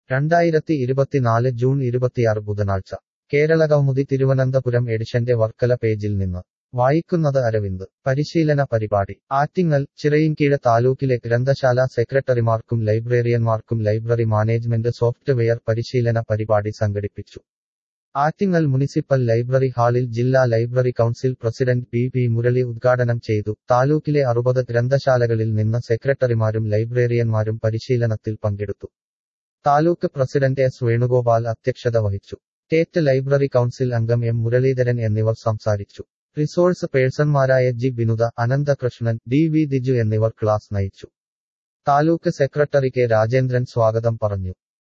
2024 June 26 ബുധനാഴ്ച കേരളകൗമുദി തിരുവനന്തപുരം എഡിഷന്റെ വർക്കല പേജിൽ നിന്ന് വായിക്കുന്നത് അരവിന്ദ്. പരിശീലന പരിപാടി ആറ്റിങ്ങൽ. ചിറയിൻകീഴ് താലൂക്കിലെ ഗ്രന്ഥശാല സെക്രട്ടറിമാർക്കും ലൈബ്രറിയന്മാർക്കും ലൈബ്രറി മാനേജ്മെന്റ് സോഫ്റ്റ്വെയർ പരിശീലന പരിപാടി സംഘടിപ്പിച്ചു. ആറ്റിങ്ങൽ മുനിസിപ്പൽ ലൈബ്രറി ഹാളിൽ ജില്ലാ library council president P Murali ഉദ്ഘാടനം ചെയ്തു. താലൂക്കിലെ 60 ഗ്രന്ഥശാലകളിൽ നിന്ന് സെക്രട്ടറിമാരും ലൈബ്രറിയന്മാരും പരിശീലനത്തിൽ പങ്കെടുത്തു. താലൂക്ക് പ്രസിഡന്റ് എസ് വേണുഗോപാൽ അധ്യക്ഷത വഹിച്ചു. സ്റ്റേറ്റ് ലൈബ്രറി കൗൺസിൽ അംഗം എം മുരളീധരൻ എന്നിവർ സംസാരിച്ചു. റിസോഴ്സ് പേഴ്സൺമാരായ G Binuda, Ananthakrishnan, D V Diju എന്നിവർ ക്ലാസ് നയിച്ചു. താലൂക്ക് സെക്രട്ടറി കെ രാജേന്ദ്രൻ സ്വാഗതം പറഞ്ഞു.